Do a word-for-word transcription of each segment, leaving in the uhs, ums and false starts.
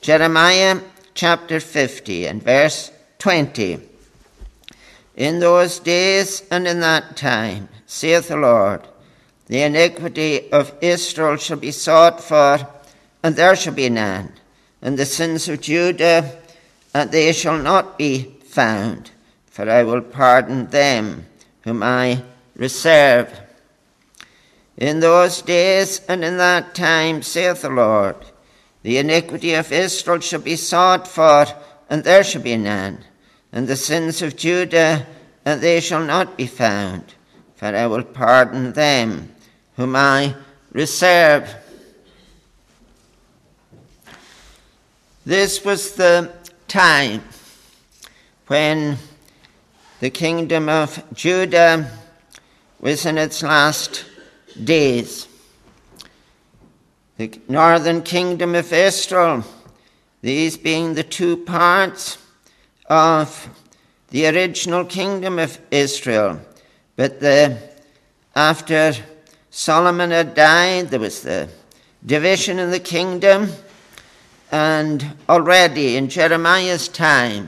Jeremiah chapter fifty and verse twenty. In those days and in that time, saith the Lord, the iniquity of Israel shall be sought for, and there shall be none, and the sins of Judah, and they shall not be found, for I will pardon them whom I reserve. In those days and in that time, saith the Lord, the iniquity of Israel shall be sought for, and there shall be none, and the sins of Judah, and they shall not be found, for I will pardon them whom I reserve. This was the time when the kingdom of Judah was in its last days. The northern kingdom of Israel, these being the two parts of the original kingdom of Israel. But the, after Solomon had died, there was the division in the kingdom, and already in Jeremiah's time,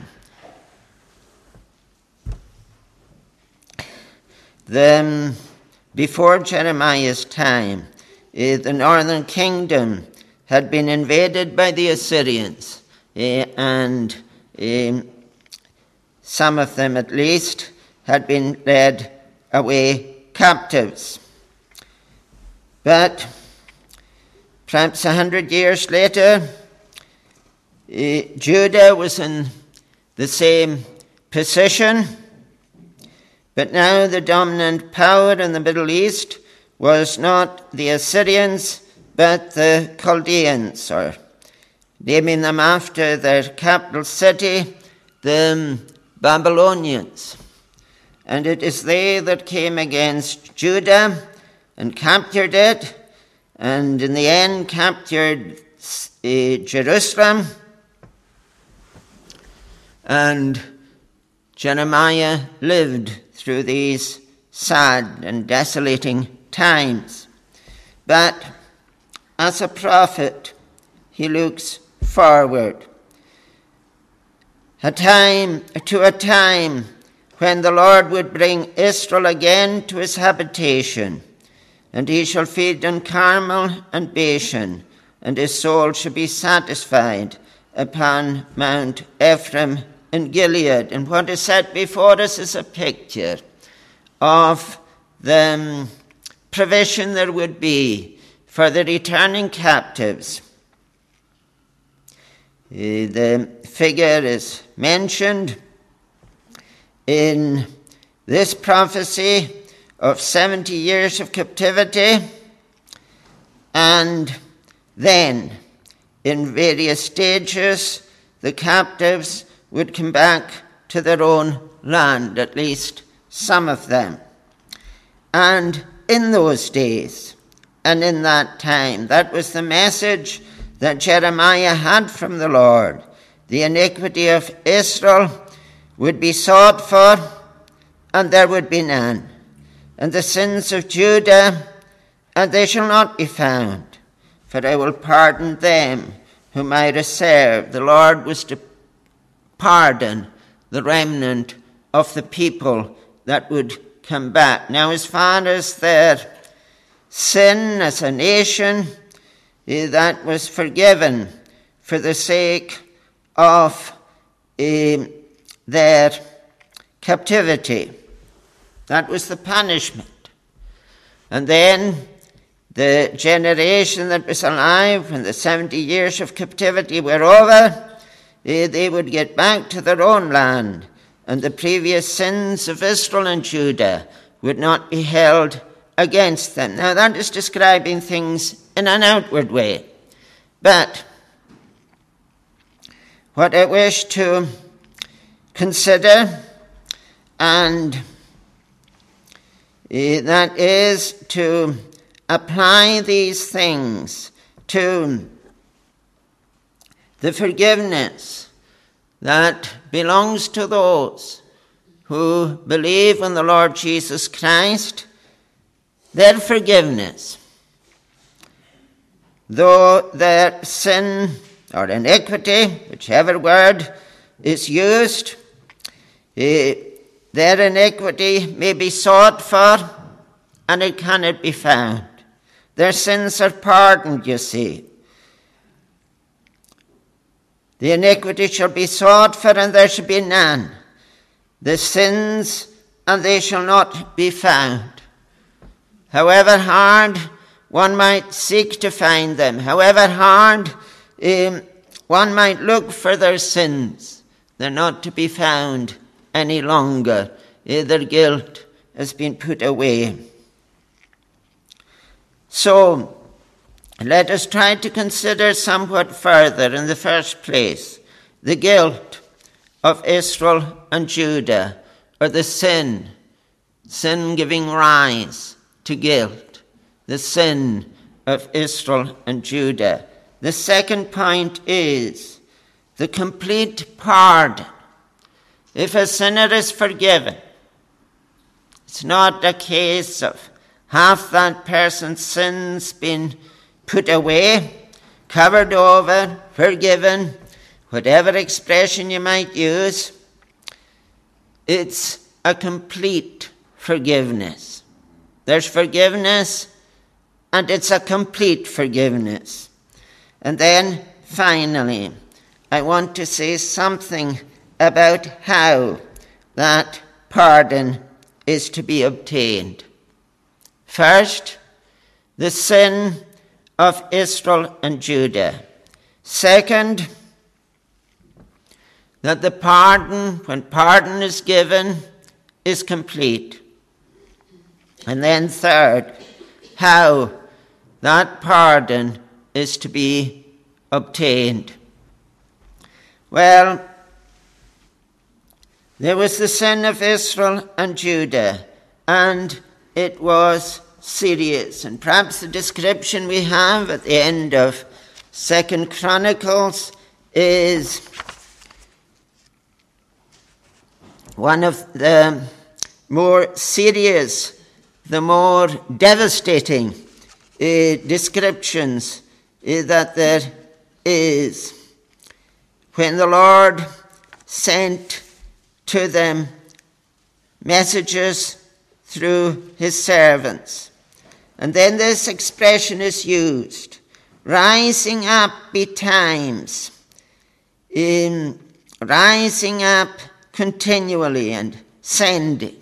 the, before Jeremiah's time, uh, the northern kingdom had been invaded by the Assyrians, uh, and uh, some of them at least had been led away captives. But perhaps a hundred years later, uh, Judah was in the same position, but now the dominant power in the Middle East was not the Assyrians, but the Chaldeans, or naming them after their capital city, the Babylonians. And it is they that came against Judah and captured it, and in the end captured uh, Jerusalem. And Jeremiah lived through these sad and desolating times. But as a prophet, he looks forward. A time to a time when the Lord would bring Israel again to his habitation, and he shall feed on Carmel and Bashan, and his soul shall be satisfied upon Mount Ephraim and Gilead. And what is set before us is a picture of the provision there would be for the returning captives. The figure is mentioned in this prophecy of seventy years of captivity, and then in various stages the captives would come back to their own land, at least some of them. And in those days and in that time, that was the message that Jeremiah had from the Lord. The iniquity of Israel would be sought for, and there would be none. And the sins of Judah, and they shall not be found. For I will pardon them whom I reserve. The Lord was to pardon the remnant of the people that would come back. Now, as far as their sin as a nation, that was forgiven for the sake of uh, their captivity. That was the punishment. And then the generation that was alive when the seventy years of captivity were over, they would get back to their own land, and the previous sins of Israel and Judah would not be held against them. Now, that is describing things in an outward way. But what I wish to consider, and that is to apply these things to the forgiveness that belongs to those who believe in the Lord Jesus Christ, their forgiveness. Though their sin or iniquity, whichever word is used. Uh, their iniquity may be sought for, and it cannot be found. Their sins are pardoned, you see. The iniquity shall be sought for, and there shall be none. The sins, and they shall not be found. However hard one might seek to find them, however hard um, one might look for their sins, they're not to be found any longer. Uh, their guilt has been put away. So, let us try to consider somewhat further, in the first place, the guilt of Israel and Judah, or the sin, sin giving rise to guilt, the sin of Israel and Judah. The second point is the complete pardon. If a sinner is forgiven, it's not a case of half that person's sins been put away, covered over, forgiven, whatever expression you might use. It's a complete forgiveness. There's forgiveness, and it's a complete forgiveness. And then, finally, I want to say something about how that pardon is to be obtained. First, the sin of Israel and Judah. Second, that the pardon, when pardon is given, is complete. And then third, how that pardon is to be obtained. Well, there was the sin of Israel and Judah, and it was serious. And perhaps the description we have at the end of Second Chronicles is one of the more serious, the more devastating uh, descriptions uh, that there is. When the Lord sent to them messages through his servants. And then this expression is used, rising up betimes, in rising up continually and sending.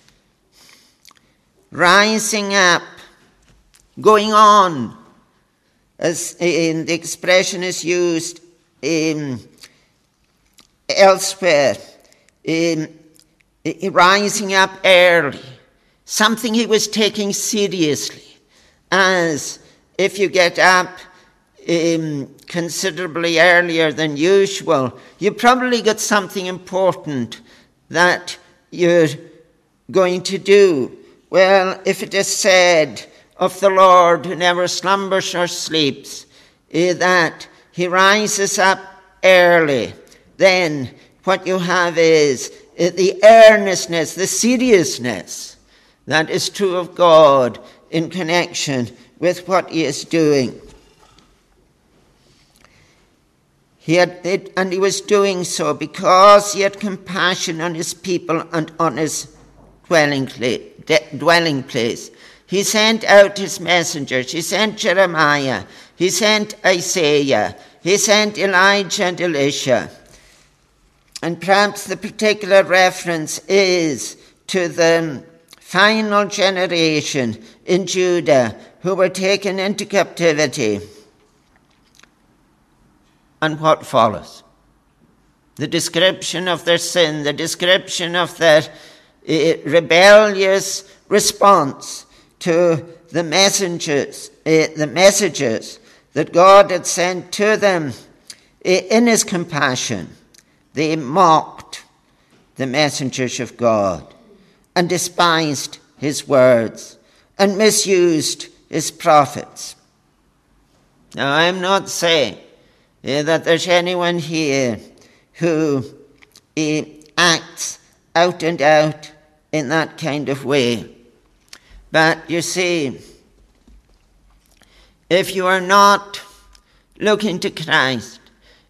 Rising up, going on, as in the expression is used in elsewhere, in, in rising up early, something he was taking seriously, as if you get up um, considerably earlier than usual, you probably got something important that you're going to do. Well, if it is said of the Lord who never slumbers or sleeps, uh, that he rises up early, then what you have is uh, the earnestness, the seriousness that is true of God in connection with what he is doing. He had it, and he was doing so because he had compassion on his people and on his dwelling place. dwelling place. He sent out his messengers. He sent Jeremiah. He sent Isaiah. He sent Elijah and Elisha. And perhaps the particular reference is to the final generation in Judah who were taken into captivity. And what follows? The description of their sin, the description of their uh, rebellious response to the messengers, uh, the messages that God had sent to them uh, in his compassion. They mocked the messengers of God and despised his words and misused his prophets. Now, I'm not saying uh, that there's anyone here who uh, acts out and out in that kind of way. But you see, if you are not looking to Christ,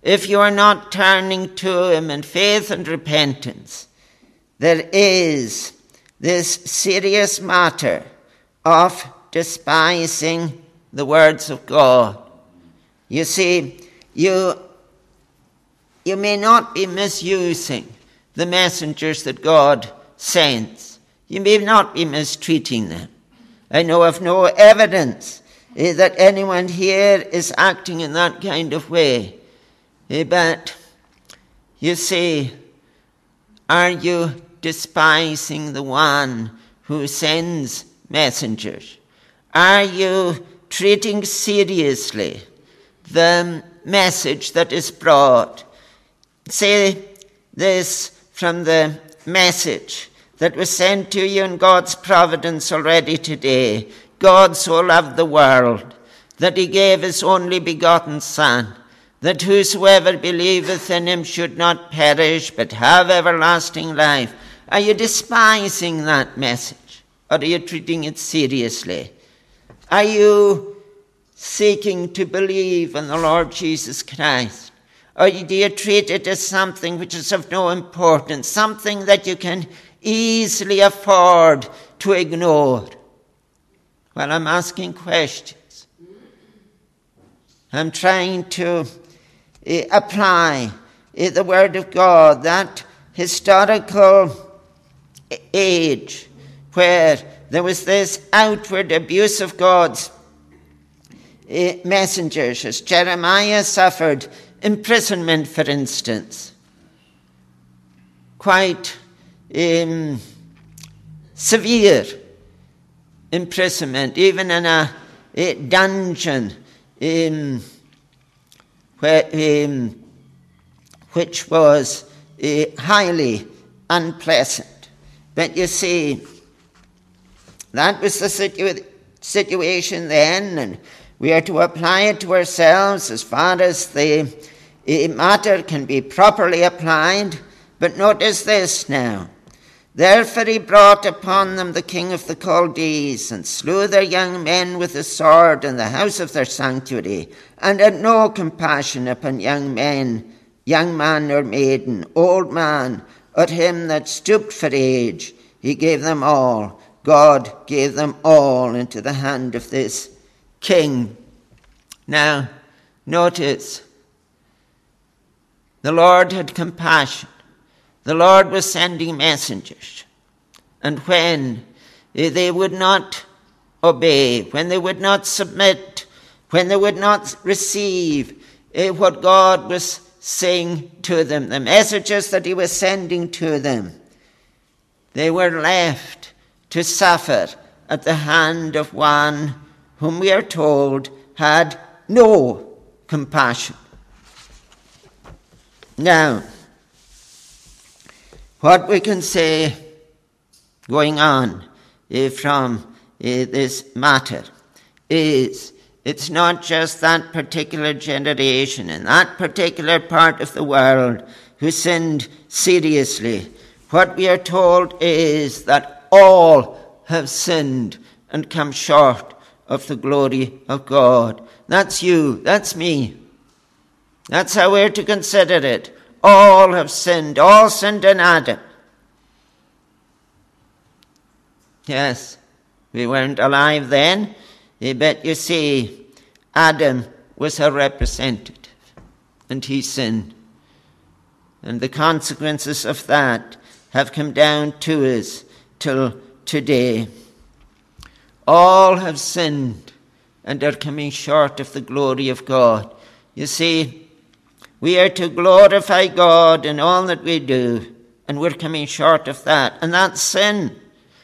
if you are not turning to him in faith and repentance, there is this serious matter of despising the words of God. You see, you, you may not be misusing the messengers that God sends. You may not be mistreating them. I know of no evidence eh, that anyone here is acting in that kind of way. Eh, but you see, are you despising the one who sends messengers? Are you treating seriously the message that is brought? Say this from the message that was sent to you in God's providence already today. God so loved the world that he gave his only begotten Son, that whosoever believeth in him should not perish but have everlasting life. Are you despising that message, or are you treating it seriously? Are you seeking to believe in the Lord Jesus Christ? Or do you treat it as something which is of no importance, something that you can easily afford to ignore? Well, I'm asking questions. I'm trying to uh, apply uh, the Word of God, that historical age where there was this outward abuse of God's uh, messengers, as Jeremiah suffered imprisonment, for instance, quite um, severe imprisonment, even in a, a dungeon um, where, um, which was uh, highly unpleasant. But you see, that was the situa- situation then, and we are to apply it to ourselves as far as the uh, matter can be properly applied. But notice this now. Therefore he brought upon them the king of the Chaldees, and slew their young men with the sword in the house of their sanctuary, and had no compassion upon young men, young man or maiden, old man, or him that stooped for age. He gave them all. God gave them all into the hand of this king. Now, notice, the Lord had compassion. The Lord was sending messengers. And when they would not obey, when they would not submit, when they would not receive what God was saying to them, the messages that he was sending to them, they were left to suffer at the hand of one whom we are told had no compassion. Now, what we can say going on uh, from uh, this matter is it's not just that particular generation and that particular part of the world who sinned seriously. What we are told is that all have sinned and come short of the glory of God. That's you, that's me. That's how we're to consider it. All have sinned, all sinned in Adam. Yes, we weren't alive then, but you see, Adam was a representative, and he sinned. And the consequences of that have come down to us till today. All have sinned and are coming short of the glory of God. You see, we are to glorify God in all that we do, and we're coming short of that, and that's sin.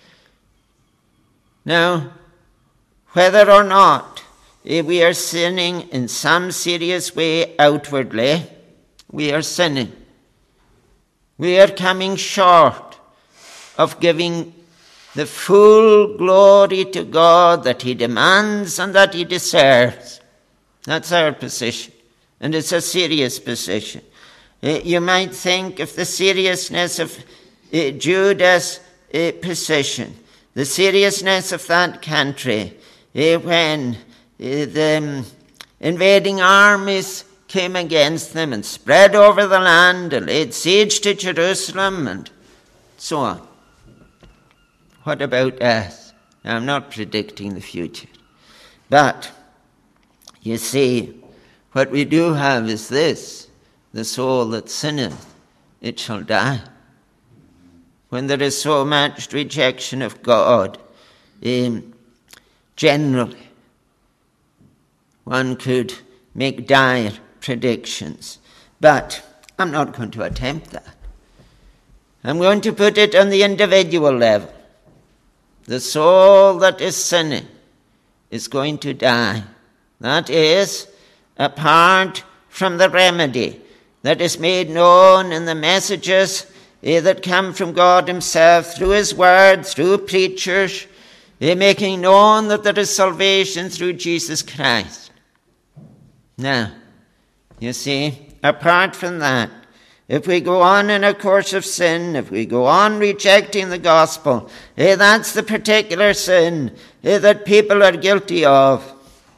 Now, whether or not we are sinning in some serious way outwardly, we are sinning. We are coming short of giving the full glory to God that he demands and that he deserves. That's our position. And it's a serious position. Uh, you might think of the seriousness of uh, Judah's uh, position, the seriousness of that country, uh, when uh, the um, invading armies came against them and spread over the land and laid siege to Jerusalem and so on. What about us? Now, I'm not predicting the future. But, you see, what we do have is this: the soul that sinneth, it shall die. When there is so much rejection of God, um, generally, one could make dire predictions. But I'm not going to attempt that. I'm going to put it on the individual level. The soul that is sinning is going to die. That is, apart from the remedy that is made known in the messages eh, that come from God himself through his word, through preachers, eh, making known that there is salvation through Jesus Christ. Now, you see, apart from that, if we go on in a course of sin, if we go on rejecting the gospel, eh, that's the particular sin eh, that people are guilty of.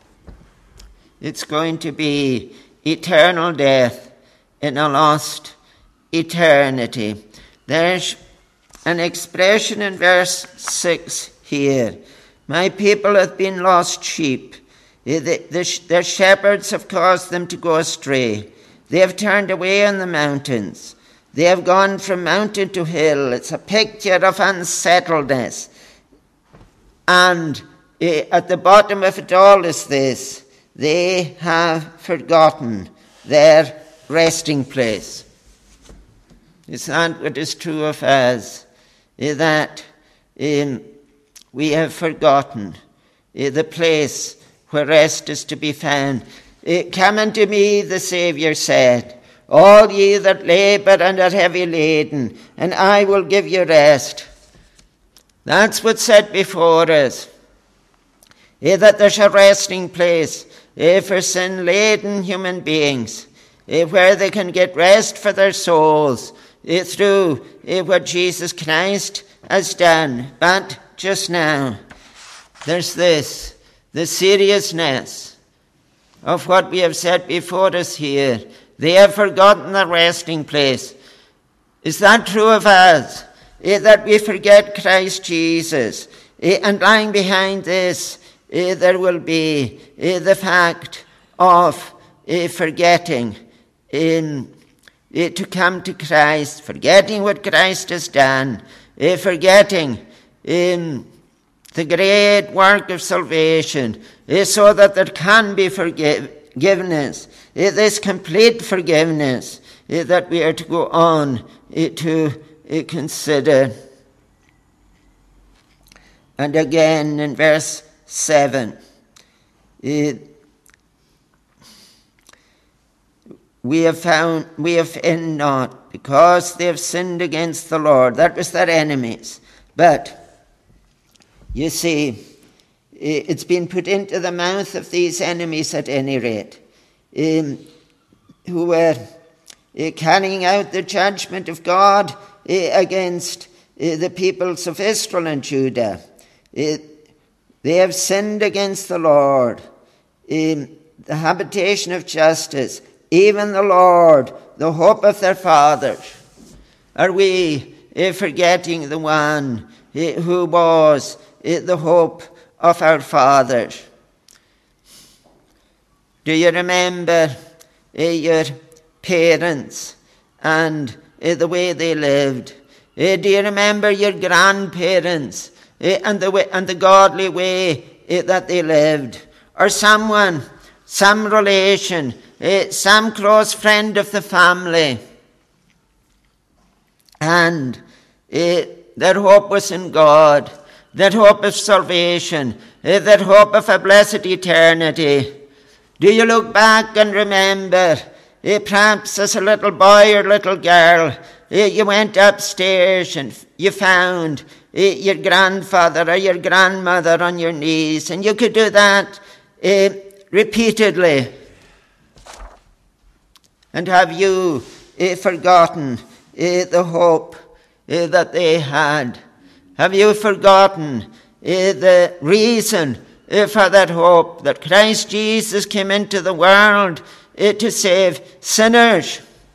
It's going to be eternal death in a lost eternity. There's an expression in verse six here. My people have been lost sheep. The, the, their shepherds have caused them to go astray. They have turned away on the mountains. They have gone from mountain to hill. It's a picture of unsettledness. And uh, at the bottom of it all is this: they have forgotten their resting place. Is that what is true of us? Is that um, we have forgotten uh, the place where rest is to be found. Uh, Come unto me, the Saviour said, all ye that labour and are heavy laden, and I will give you rest. That's what's set before us. Uh, that there's a resting place uh, for sin-laden human beings, uh, where they can get rest for their souls uh, through uh, what Jesus Christ has done. But just now, there's this: the seriousness of what we have set before us here. They have forgotten the resting place. Is that true of us? Eh, that we forget Christ Jesus? Eh, and lying behind this, eh, there will be eh, the fact of eh, forgetting in, eh, to come to Christ, forgetting what Christ has done, eh, forgetting in the great work of salvation, eh, so that there can be forgiveness, eh, this complete forgiveness eh, that we are to go on eh, to eh, consider. And again in verse seven, eh, we have found, we have sinned not, because they have sinned against the Lord. That was their enemies. But you see, it's been put into the mouth of these enemies at any rate, um, who were uh, carrying out the judgment of God uh, against uh, the peoples of Israel and Judah. Uh, they have sinned against the Lord, um, the habitation of justice, even the Lord, the hope of their fathers. Are we uh, forgetting the one uh, who was the hope of our fathers? Do you remember uh, your parents and uh, the way they lived? Uh, do you remember your grandparents uh, and the way, and the godly way uh, that they lived? Or someone, some relation, uh, some close friend of the family, and uh, their hope was in God, that hope of salvation, uh, that hope of a blessed eternity. Do you look back and remember, uh, perhaps as a little boy or little girl, uh, you went upstairs and you found uh, your grandfather or your grandmother on your knees, and you could do that uh, repeatedly. And have you uh, forgotten uh, the hope uh, that they had? Have you forgotten uh, the reason uh, for that hope, that Christ Jesus came into the world uh, to save sinners.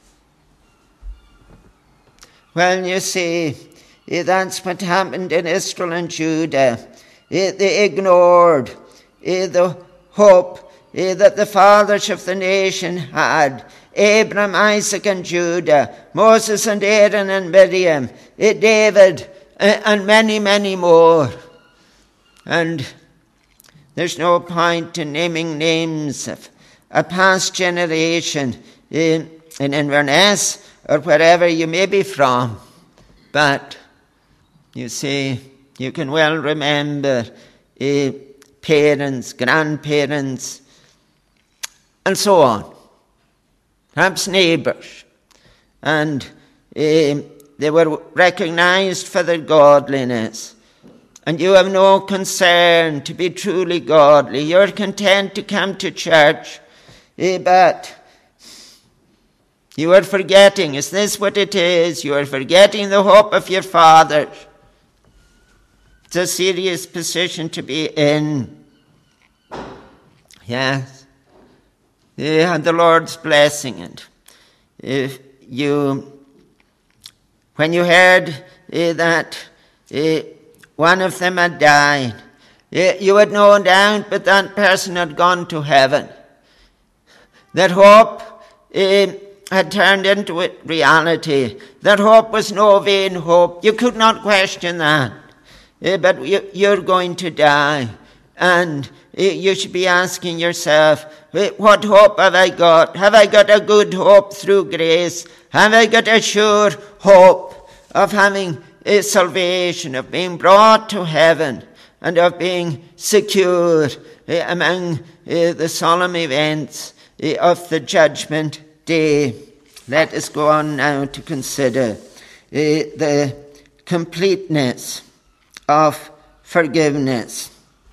Well, you see, uh, that's what happened in Israel and Judah. Uh, they ignored uh, the hope uh, that the fathers of the nation had. Abraham, Isaac and Judah, Moses and Aaron and Miriam, uh, David uh, and many, many more. And there's no point in naming names of a past generation in, in Inverness or wherever you may be from. But, you see, you can well remember uh, parents, grandparents, and so on. Perhaps neighbours. And uh, they were recognized for their godliness. And you have no concern to be truly godly. You're content to come to church. Uh, but you are forgetting, is this what it is? You are forgetting the hope of your fathers. It's a serious position to be in. Yes. You had the Lord's blessing. And if you, when you heard uh, that uh, one of them had died, uh, you had no doubt but that person had gone to heaven. That hope uh, had turned into a reality. That hope was no vain hope. You could not question that. Uh, but you, you're going to die. And uh, you should be asking yourself, what hope have I got? Have I got a good hope through grace? Have I got a sure hope of having a salvation, of being brought to heaven, and of being secure uh, among uh, the solemn events uh, of the judgment day? Let us go on now to consider uh, the completeness of forgiveness.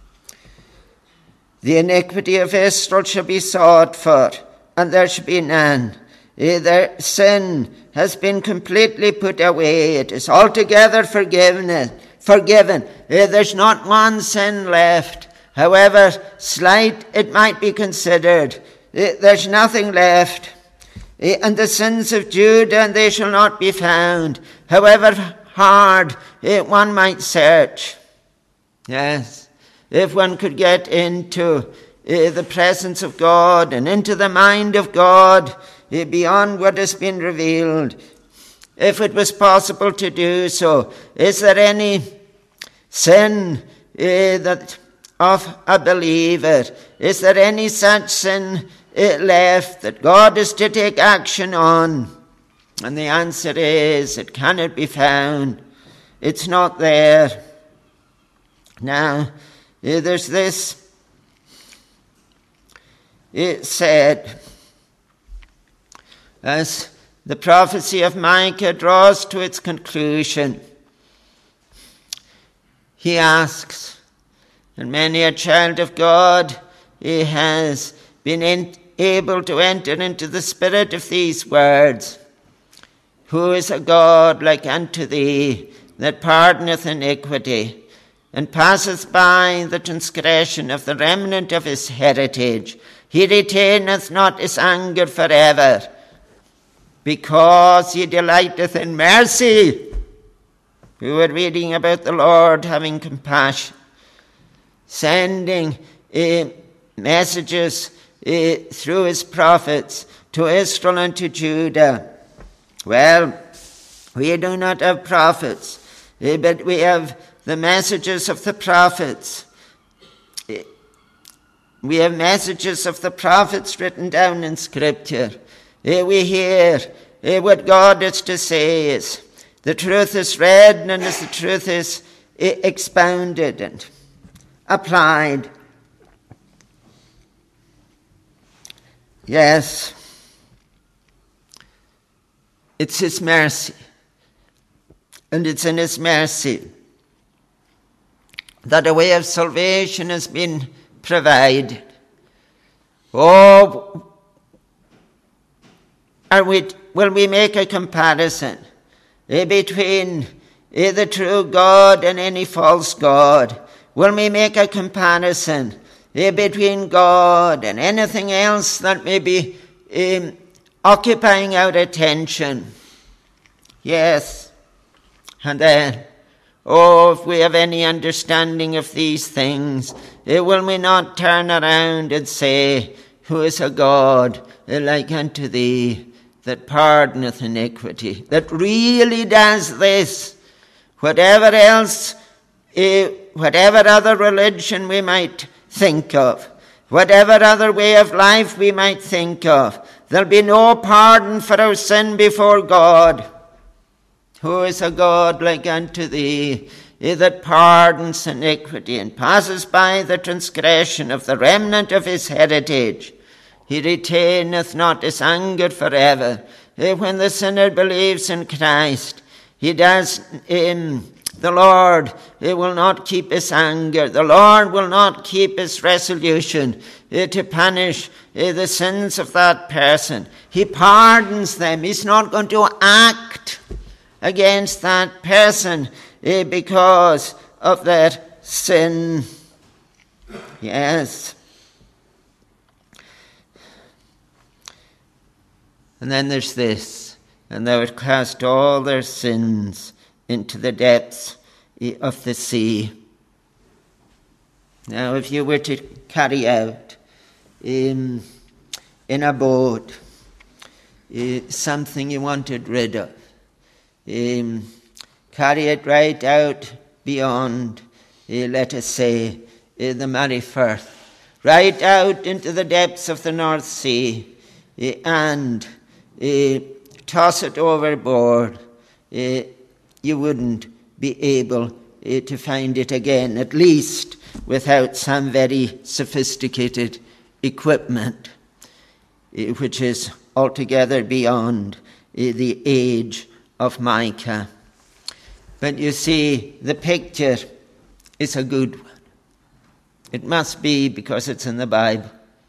The iniquity of Israel shall be sought for, and there shall be none. Uh, their sin has been completely put away. It is altogether forgiven. Forgiven. Uh, there's not one sin left, however slight it might be considered. Uh, there's nothing left. Uh, and the sins of Judah, and they shall not be found, however hard uh, one might search. Yes. If one could get into uh, the presence of God and into the mind of God uh, beyond what has been revealed, if it was possible to do so, is there any sin uh, that of a believer? Is there any such sin uh, left that God is to take action on? And the answer is, it cannot be found. It's not there. Now, Uh, there's this, it said, as the prophecy of Micah draws to its conclusion, he asks, and many a child of God he has been in, able to enter into the spirit of these words, who is a God like unto thee, that pardoneth iniquity, and passeth by the transgression of the remnant of his heritage. He retaineth not his anger forever, because he delighteth in mercy. We were reading about the Lord having compassion, sending uh, messages uh, through his prophets to Israel and to Judah. Well, we do not have prophets, uh, but we have the messages of the prophets. We have messages of the prophets written down in Scripture. We hear what God is to say. Is the truth is read, and as the truth is expounded and applied. Yes, it's his mercy, and it's in his mercy that a way of salvation has been provided. Oh, are we, will we make a comparison eh, between eh, the true God and any false God? Will we make a comparison eh, between God and anything else that may be um, occupying our attention. Yes. And then, oh, if we have any understanding of these things, will we not turn around and say, who is a God like unto thee, that pardoneth iniquity, that really does this? Whatever else, uh, whatever other religion we might think of, whatever other way of life we might think of, there'll be no pardon for our sin before God. Who is a God like unto thee, that pardons iniquity and passes by the transgression of the remnant of his heritage? He retaineth not his anger forever. When the sinner believes in Christ, he does, um, the Lord he will not keep his anger. The Lord will not keep his resolution uh, to punish uh, the sins of that person. He pardons them. He's not going to act against that person uh, because of their sin. Yes. And then there's this, and thou hast cast all their sins into the depths of the sea. Now, if you were to carry out in, in a boat uh, something you wanted rid of, um, carry it right out beyond, uh, let us say, uh, the Mary Firth, right out into the depths of the North Sea, uh, and uh, toss it overboard, uh, you wouldn't be able uh, to find it again, at least without some very sophisticated equipment, uh, which is altogether beyond uh, the age of Micah. But you see, the picture is a good one. It must be, because it's in the Bible.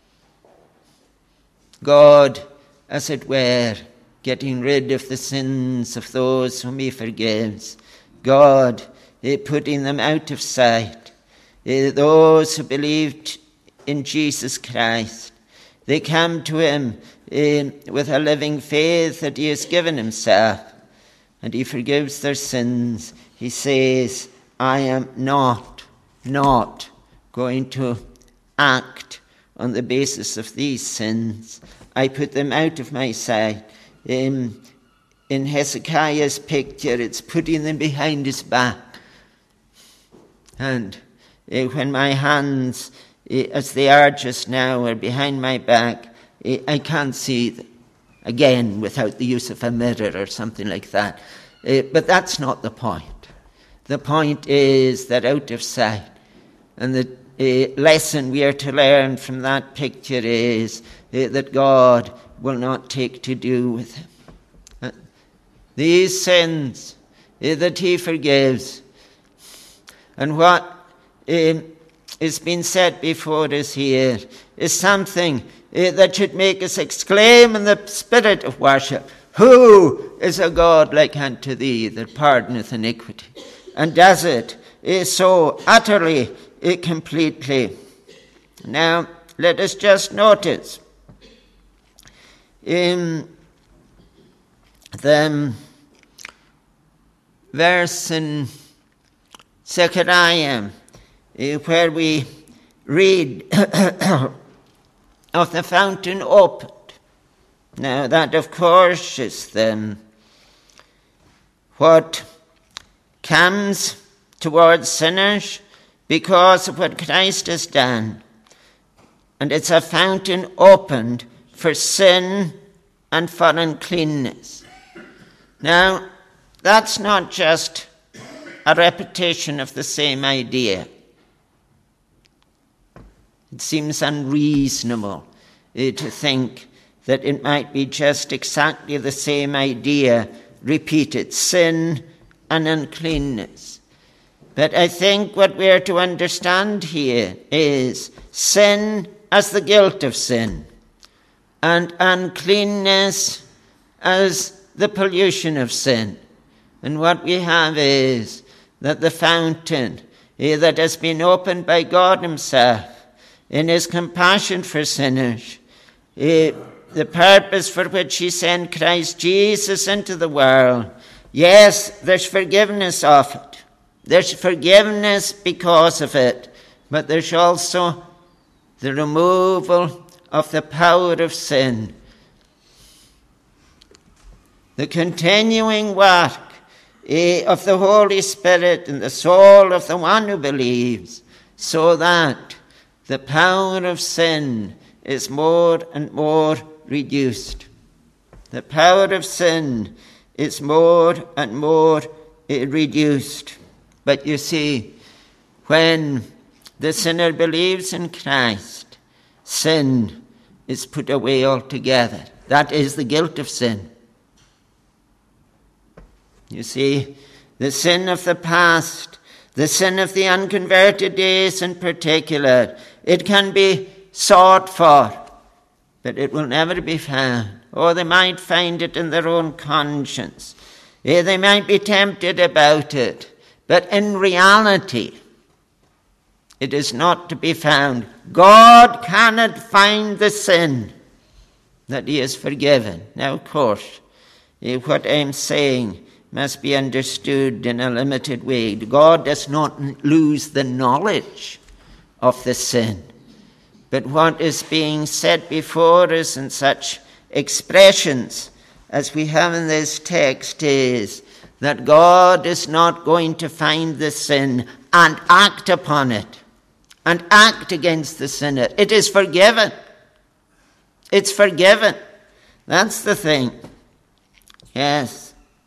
God, as it were, getting rid of the sins of those whom he forgives. God eh, putting them out of sight. Eh, those who believed in Jesus Christ, they come to him eh, with a living faith that he has given himself, and he forgives their sins. He says, I am not, not going to act on the basis of these sins. I put them out of my sight. In, in Hezekiah's picture, it's putting them behind his back. And uh, when my hands, uh, as they are just now, are behind my back, uh, I can't see them again without the use of a mirror or something like that. Uh, but that's not the point. The point is that out of sight. And the uh, lesson we are to learn from that picture is uh, that God will not take to do with him. Uh, these sins uh, that he forgives, and what um, is being said before us here is something uh, that should make us exclaim in the spirit of worship, who is a God like unto thee that pardoneth iniquity, and does it uh, so utterly, uh, completely. Now, let us just notice in the verse in Zechariah, where we read of the fountain opened. Now that, of course, is the, what comes towards sinners because of what Christ has done. And it's a fountain opened for sin and for uncleanness. Now, that's not just a repetition of the same idea. It seems unreasonable uh, to think that it might be just exactly the same idea repeated, sin and uncleanness. But I think what we are to understand here is sin as the guilt of sin, and uncleanness as the pollution of sin. And what we have is that the fountain eh, that has been opened by God himself in his compassion for sinners, eh, the purpose for which he sent Christ Jesus into the world. Yes, there's forgiveness of it. There's forgiveness because of it. But there's also the removal of the power of sin. The continuing work of the Holy Spirit in the soul of the one who believes, so that the power of sin is more and more reduced. The power of sin is more and more reduced. But you see, when the sinner believes in Christ, sin is put away altogether. That is the guilt of sin. You see, the sin of the past, the sin of the unconverted days in particular, it can be sought for, but it will never be found. Or they might find it in their own conscience. They might be tempted about it, but in reality, it is not to be found. God cannot find the sin that he has forgiven. Now, of course, what I'm saying must be understood in a limited way. God does not lose the knowledge of the sin. But what is being said before us in such expressions as we have in this text is that God is not going to find the sin and act upon it, and act against the sinner. It is forgiven. It's forgiven. That's the thing. Yes.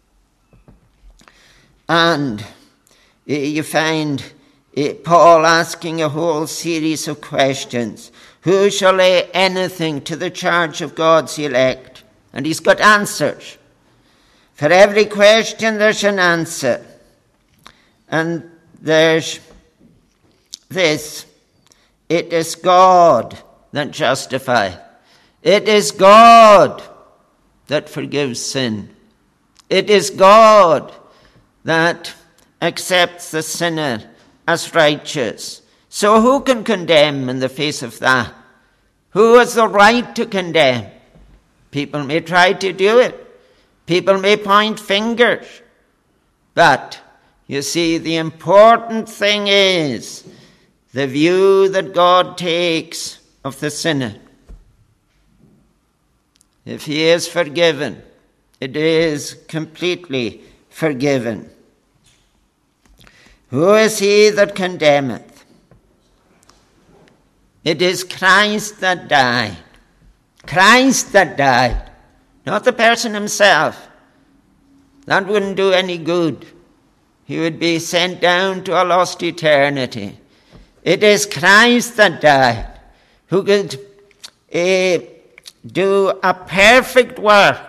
And you find Paul asking a whole series of questions. Who shall lay anything to the charge of God's elect? And he's got answers. For every question there's an answer. And there's this. It is God that justifies. It is God that forgives sin. It is God that accepts the sinner as righteous. So who can condemn in the face of that? Who has the right to condemn? People may try to do it. People may point fingers. But, you see, the important thing is the view that God takes of the sinner. If he is forgiven, it is completely forgiven. Who is he that condemneth? It is Christ that died. Christ that died, not the person himself. That wouldn't do any good. He would be sent down to a lost eternity. It is Christ that died, who could uh, do a perfect work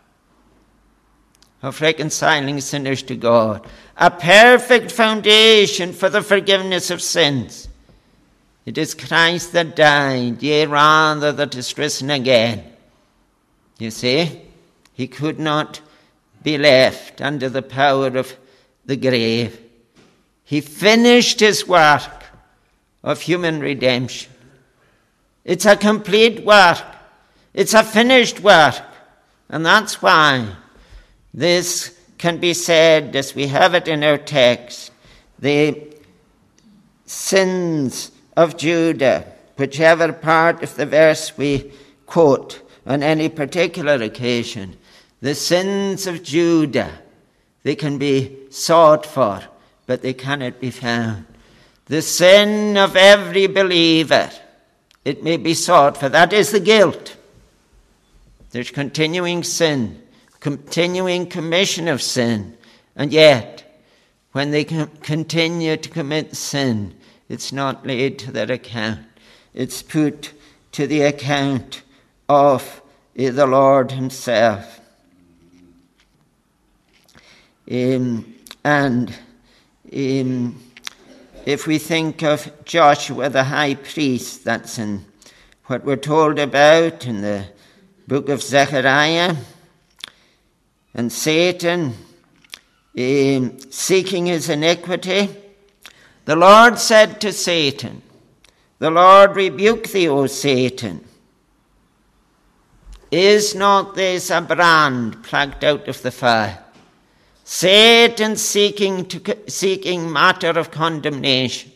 of reconciling sinners to God, a perfect foundation for the forgiveness of sins. It is Christ that died, yea, rather that is risen again. You see, he could not be left under the power of the grave. He finished his work of human redemption. It's a complete work. It's a finished work. And that's why this can be said, as we have it in our text, the sins of Judah, whichever part of the verse we quote on any particular occasion, the sins of Judah, they can be sought for, but they cannot be found. The sin of every believer, it may be sought for. That is the guilt. There's continuing sin, continuing commission of sin. And yet, when they continue to commit sin, it's not laid to their account. It's put to the account of the Lord himself. Um, and um, if we think of Joshua the high priest, that's in what we're told about in the book of Zechariah, and Satan um, seeking his iniquity, the Lord said to Satan, "The Lord rebuke thee, O Satan. Is not this a brand plucked out of the fire? Satan seeking to seeking matter of condemnation.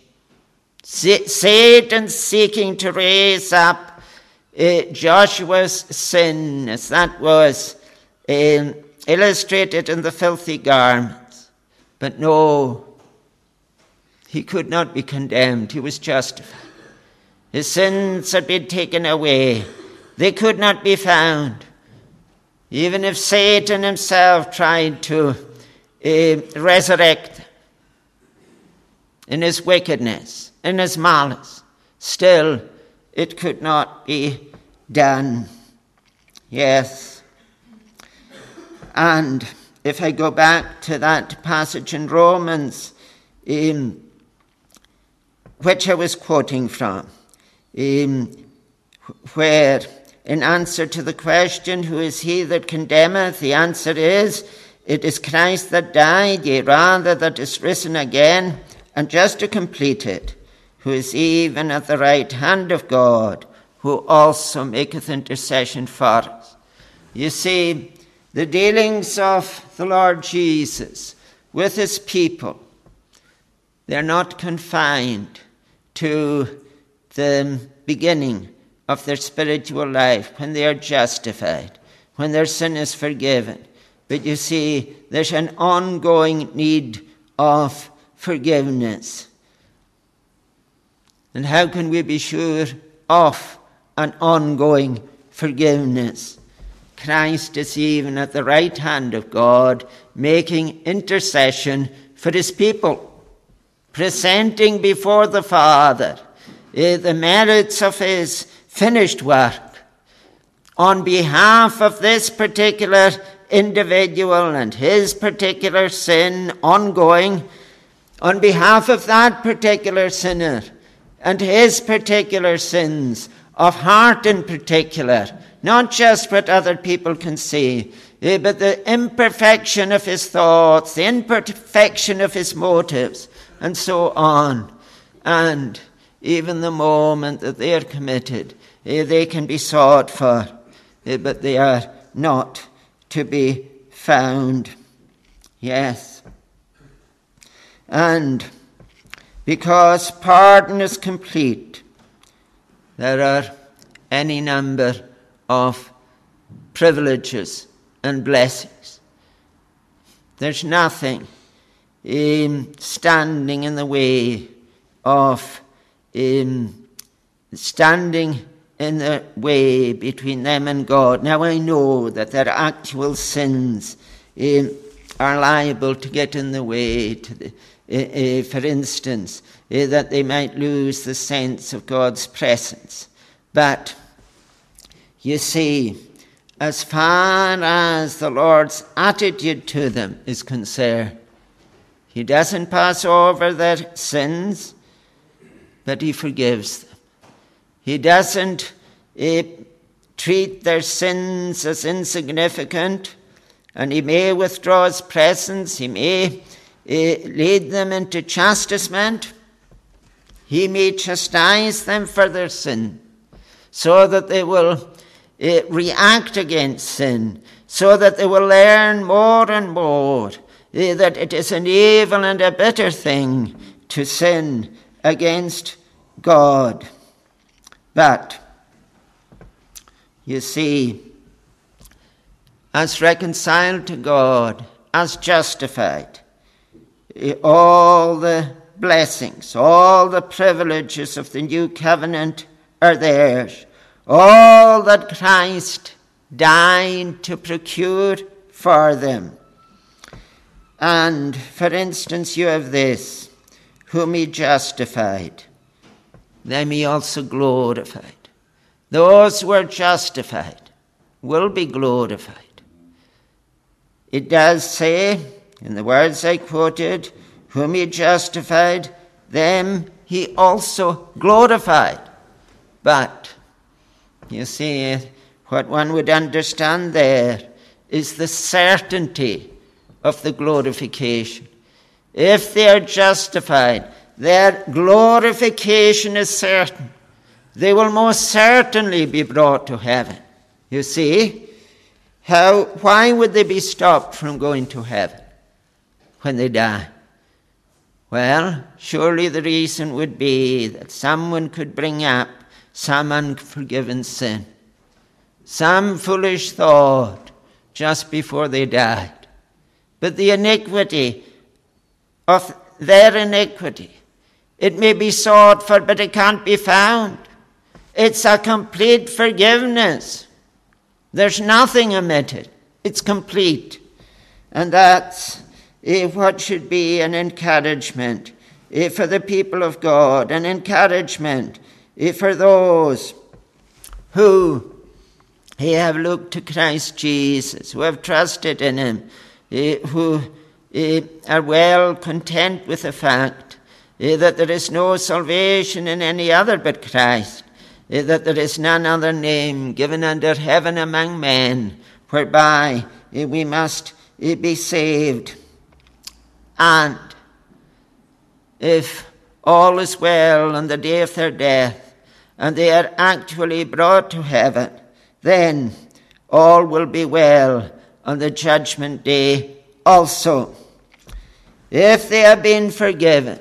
Satan seeking to raise up uh, Joshua's sin, as that was uh, illustrated in the filthy garments. But no, he could not be condemned. He was justified. His sins had been taken away. They could not be found. Even if Satan himself tried to uh, resurrect them in his wickedness, in his malice, still it could not be done. Yes. And if I go back to that passage in Romans, um, which I was quoting from, um, where in answer to the question, who is he that condemneth? The answer is, it is Christ that died, yea, rather that is risen again. And just to complete it, who is even at the right hand of God, who also maketh intercession for us. You see, the dealings of the Lord Jesus with his people, they're not confined to the beginning of their spiritual life, when they are justified, when their sin is forgiven. But you see, there's an ongoing need of forgiveness. And how can we be sure of an ongoing forgiveness? Christ is even at the right hand of God, making intercession for his people, presenting before the Father uh, the merits of his finished work on behalf of this particular individual and his particular sin ongoing, on behalf of that particular sinner and his particular sins of heart in particular, not just what other people can see, but the imperfection of his thoughts, the imperfection of his motives, and so on. And even the moment that they are committed, they can be sought for, but they are not to be found. Yes. And because pardon is complete, there are any number of privileges and blessings. There's nothing um, standing in the way of um, standing in the way between them and God. Now I know that their actual sins um, are liable to get in the way, to the, uh, uh, for instance, uh, that they might lose the sense of God's presence. But you see, as far as the Lord's attitude to them is concerned, he doesn't pass over their sins, but he forgives them. He doesn't uh, treat their sins as insignificant, and he may withdraw his presence, he may uh, lead them into chastisement, he may chastise them for their sin, so that they will uh, react against sin, so that they will learn more and more uh, that it is an evil and a bitter thing to sin against God. But, you see, as reconciled to God, as justified, all the blessings, all the privileges of the new covenant are theirs. All that Christ died to procure for them. And, for instance, you have this, whom he justified, them he also glorified. Those who are justified will be glorified. It does say, in the words I quoted, whom he justified, them he also glorified. But, you see, what one would understand there is the certainty of the glorification. If they are justified, their glorification is certain. They will most certainly be brought to heaven. You see, how, why would they be stopped from going to heaven when they die? Well, surely the reason would be that someone could bring up some unforgiven sin, some foolish thought just before they died. But the iniquity of their iniquity, it may be sought for, but it can't be found. It's a complete forgiveness. There's nothing omitted. It's complete. And that's uh, what should be an encouragement uh, for the people of God, an encouragement uh, for those who uh, have looked to Christ Jesus, who have trusted in him, uh, who uh, are well content with the fact uh, that there is no salvation in any other but Christ, uh, that there is none other name given under heaven among men whereby uh, we must uh, be saved. And if all is well on the day of their death and they are actually brought to heaven, then all will be well on the judgment day also. If they have been forgiven,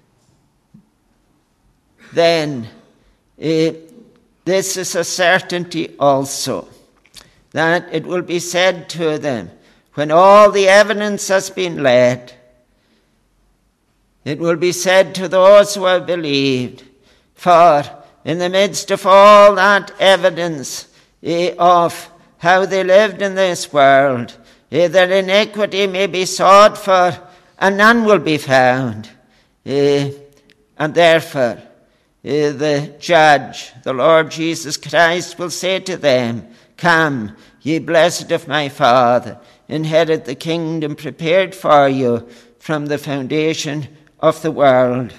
then uh, this is a certainty also, that it will be said to them when all the evidence has been laid. It will be said to those who have believed, for in the midst of all that evidence eh, of how they lived in this world, eh, their iniquity may be sought for, and none will be found. Eh, and therefore, eh, the judge, the Lord Jesus Christ, will say to them, "Come, ye blessed of my Father, inherit the kingdom prepared for you from the foundation of the world."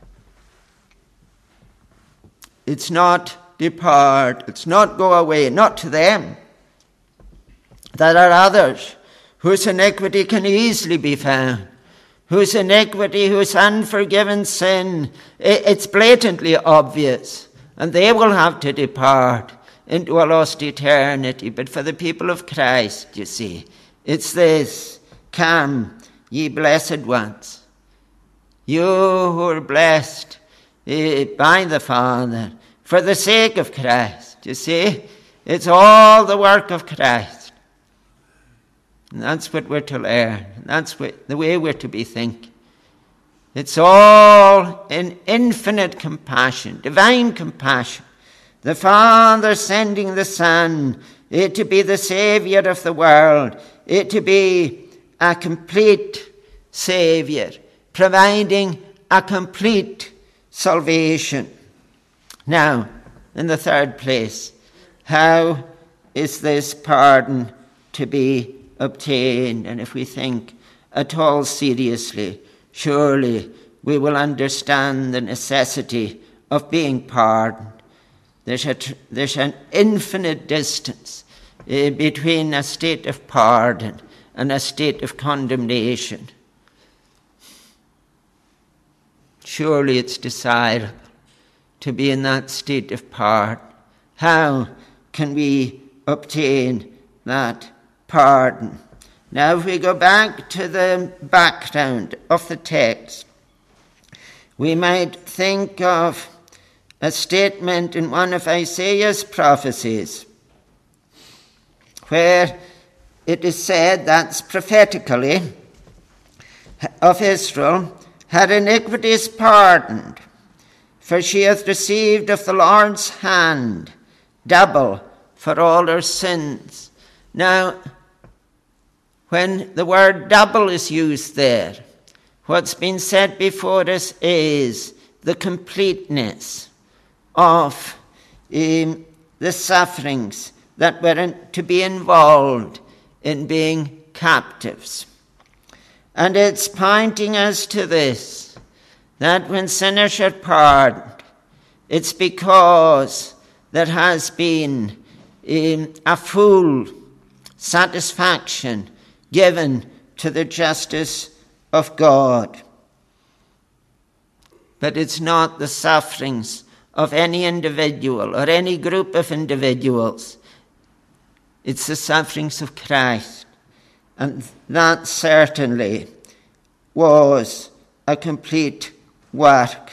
It's not depart, it's not go away, not to them. There are others whose iniquity can easily be found, whose iniquity, whose unforgiven sin, it's blatantly obvious, and they will have to depart into a lost eternity. But for the people of Christ, you see, it's this: "Come, ye blessed ones, you who are blessed eh, by the Father, for the sake of Christ." You see, it's all the work of Christ. And that's what we're to learn. That's what, the way we're to be thinking. It's all in infinite compassion, divine compassion. The Father sending the Son eh, to be the Savior of the world, eh, to be a complete Savior, providing a complete salvation. Now, in the third place, how is this pardon to be obtained? And if we think at all seriously, surely we will understand the necessity of being pardoned. There's, a, there's an infinite distance uh, between a state of pardon and a state of condemnation. Surely it's desirable to be in that state of pardon. How can we obtain that pardon? Now, if we go back to the background of the text, we might think of a statement in one of Isaiah's prophecies, where it is said, that's prophetically, of Israel, "Her iniquity is pardoned, for she hath received of the Lord's hand double for all her sins." Now, when the word double is used there, what's been said before us is the completeness of um, the sufferings that were in, to be involved in being captives. And it's pointing us to this, that when sinners are pardoned, it's because there has been um, a full satisfaction given to the justice of God. But it's not the sufferings of any individual or any group of individuals It's the sufferings of Christ. And that certainly was a complete work.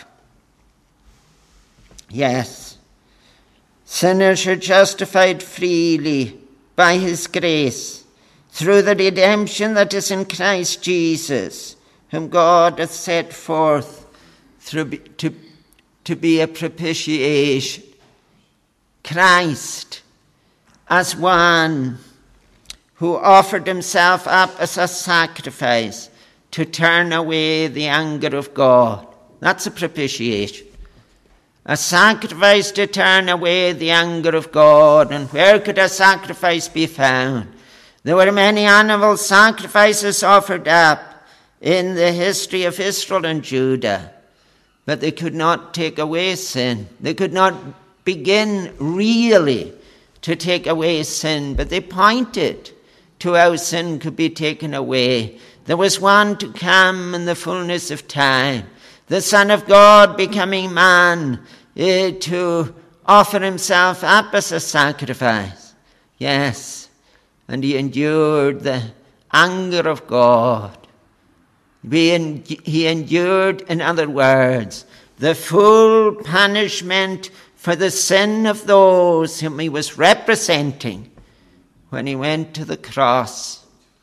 Yes, sinners are justified freely by his grace through the redemption that is in Christ Jesus, whom God hath set forth through, to, to be a propitiation. Christ, as one who offered himself up as a sacrifice to turn away the anger of God. That's a propitiation. A sacrifice to turn away the anger of God. And where could a sacrifice be found? There were many animal sacrifices offered up in the history of Israel and Judah, but they could not take away sin. They could not begin really to take away sin, but they pointed to how sin could be taken away. There was one to come in the fullness of time, the Son of God becoming man, eh, to offer himself up as a sacrifice. Yes, and he endured the anger of God. He endured, in other words, the full punishment for the sin of those whom he was representing when he went to the cross.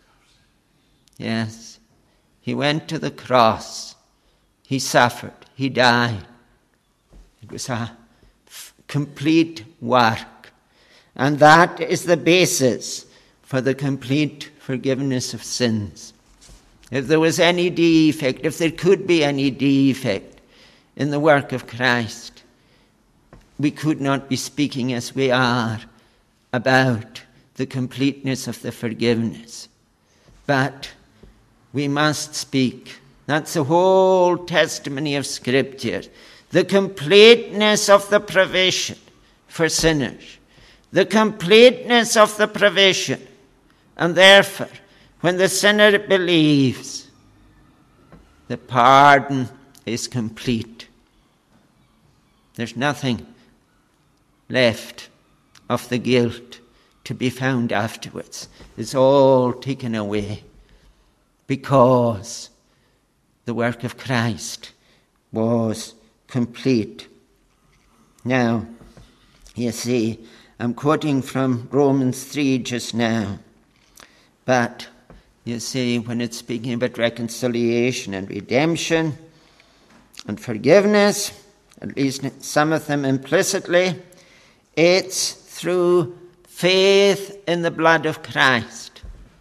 Yes, he went to the cross. He suffered. He died. It was a f- complete work. And that is the basis for the complete forgiveness of sins. If there was any defect, if there could be any defect in the work of Christ, we could not be speaking as we are about the completeness of the forgiveness. But we must speak. That's the whole testimony of Scripture. The completeness of the provision for sinners. The completeness of the provision. And therefore, when the sinner believes, the pardon is complete. There's nothing left of the guilt to be found afterwards. It's all taken away because the work of Christ was complete. Now, you see, I'm quoting from Romans three just now, but you see, when it's speaking about reconciliation and redemption and forgiveness, at least some of them implicitly, it's through faith in the blood of Christ.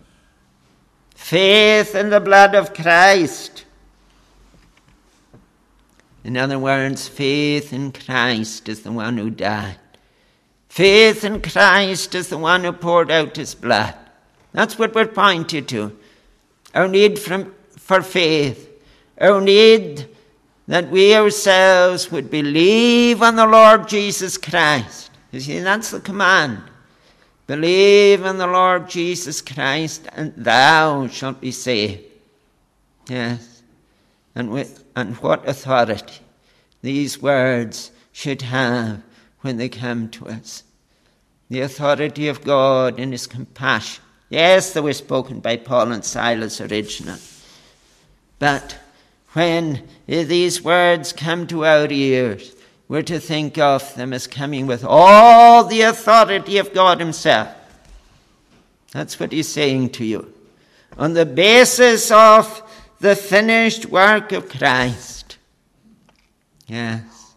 Faith in the blood of Christ. In other words, faith in Christ is the one who died. Faith in Christ is the one who poured out his blood. That's what we're pointed to. Our need from, for faith. Our need that we ourselves would believe on the Lord Jesus Christ. You see, that's the command. Believe in the Lord Jesus Christ, and thou shalt be saved. Yes. And with and what authority these words should have when they come to us. The authority of God in his compassion. Yes, they were spoken by Paul and Silas originally. But when these words come to our ears, we're to think of them as coming with all the authority of God himself. That's what he's saying to you. On the basis of the finished work of Christ. Yes.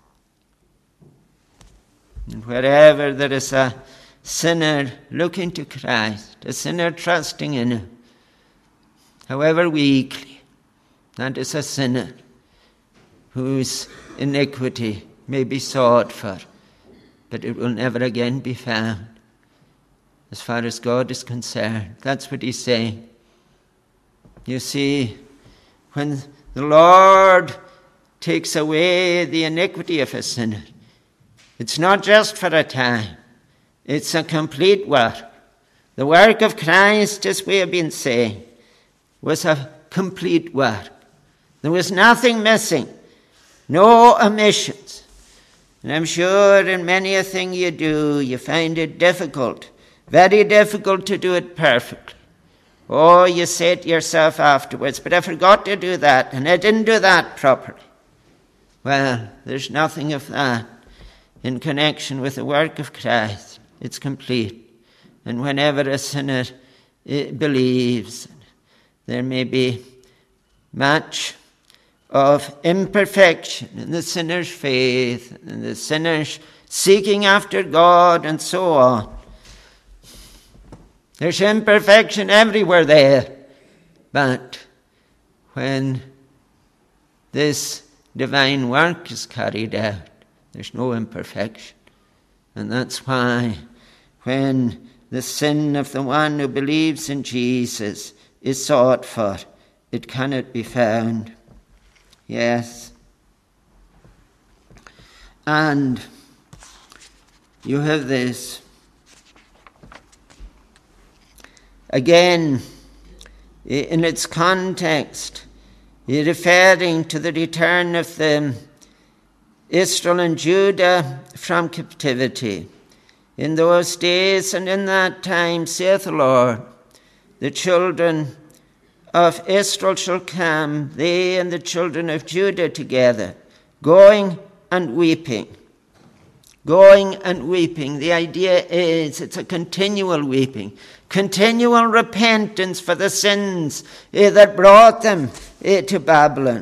And wherever there is a sinner looking to Christ, a sinner trusting in him, however weakly, that is a sinner whose iniquity may be sought for, but it will never again be found as far as God is concerned. That's what he's saying. You see, when the Lord takes away the iniquity of a sinner, it's not just for a time. It's a complete work. The work of Christ, as we have been saying, was a complete work. There was nothing missing, no omissions. And I'm sure in many a thing you do, you find it difficult Very difficult to do it perfectly. Oh, you say to yourself afterwards, but I forgot to do that, and I didn't do that properly. Well, there's nothing of that in connection with the work of Christ. It's complete. And whenever a sinner believes, there may be much of imperfection in the sinner's faith, and the sinner's seeking after God, and so on. There's imperfection everywhere there. But when this divine work is carried out, there's no imperfection. And that's why when the sin of the one who believes in Jesus is sought for, it cannot be found. Yes. And you have this. Again, in its context, referring to the return of the Israel and Judah from captivity. In those days and in that time, saith the Lord, the children of Israel shall come, they and the children of Judah together, going and weeping. Going and weeping. The idea is it's a continual weeping, continual repentance for the sins eh, that brought them eh, to Babylon.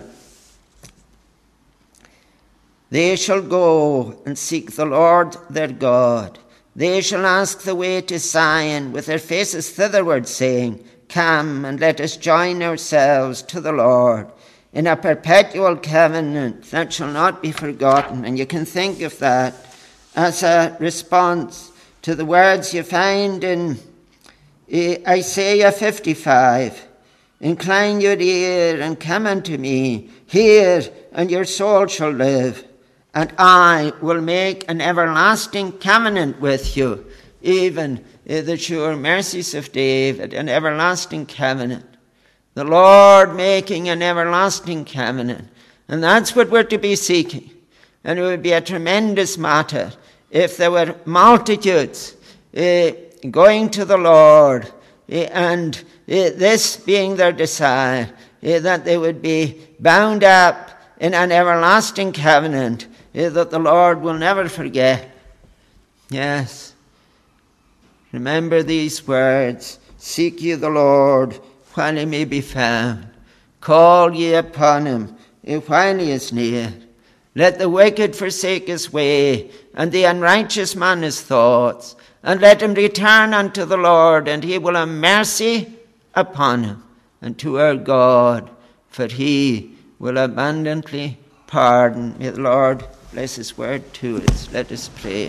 They shall go and seek the Lord their God. They shall ask the way to Zion with their faces thitherward, saying, Come and let us join ourselves to the Lord in a perpetual covenant that shall not be forgotten. And you can think of that as a response to the words you find in Isaiah fifty-five. Incline your ear and come unto me. Hear, and your soul shall live. And I will make an everlasting covenant with you, even the sure mercies of David, an everlasting covenant. The Lord making an everlasting covenant. And that's what we're to be seeking. And it would be a tremendous matter if there were multitudes uh, going to the Lord uh, and uh, this being their desire, uh, that they would be bound up in an everlasting covenant uh, that the Lord will never forget. Yes. Remember these words. Seek ye the Lord while he may be found. Call ye upon him while he is near. Let the wicked forsake his way, and the unrighteous man his thoughts. And let him return unto the Lord, and he will have mercy upon him, and to our God, for he will abundantly pardon. May the Lord bless his word to us. Let us pray.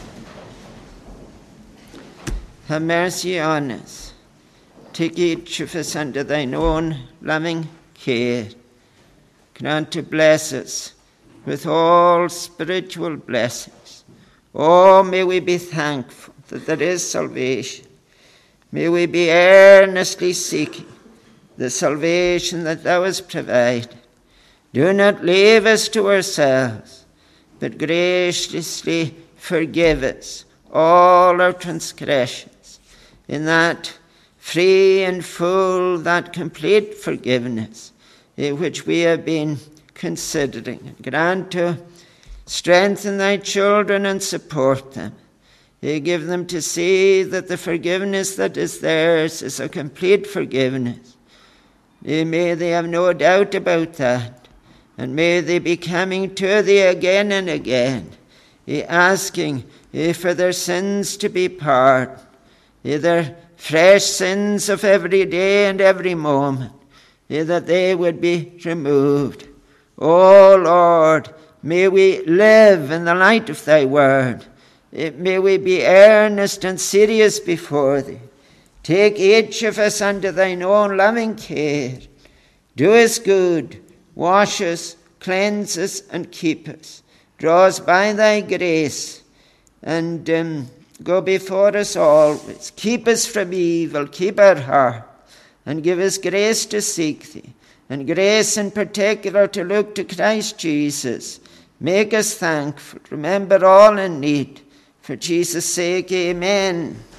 Have mercy on us. Take each of us under thine own loving care. Grant to bless us with all spiritual blessings. Oh, may we be thankful that there is salvation. May we be earnestly seeking the salvation that thou hast provided. Do not leave us to ourselves, but graciously forgive us all our transgressions in that free and full, that complete forgiveness in which we have been considering. And grant to strengthen thy children and support them. They give them to see that the forgiveness that is theirs is a complete forgiveness. May they have no doubt about that. And may they be coming to thee again and again, asking for their sins to be pardoned, their fresh sins of every day and every moment, that they would be removed. O Lord, may we live in the light of thy word. May we be earnest and serious before thee. Take each of us under thine own loving care. Do us good. Wash us, cleanse us, and keep us. Draw us by thy grace, and um, go before us always. Keep us from evil. Keep our heart, and give us grace to seek thee, and grace in particular to look to Christ Jesus. Make us thankful. Remember all in need. For Jesus' sake, amen.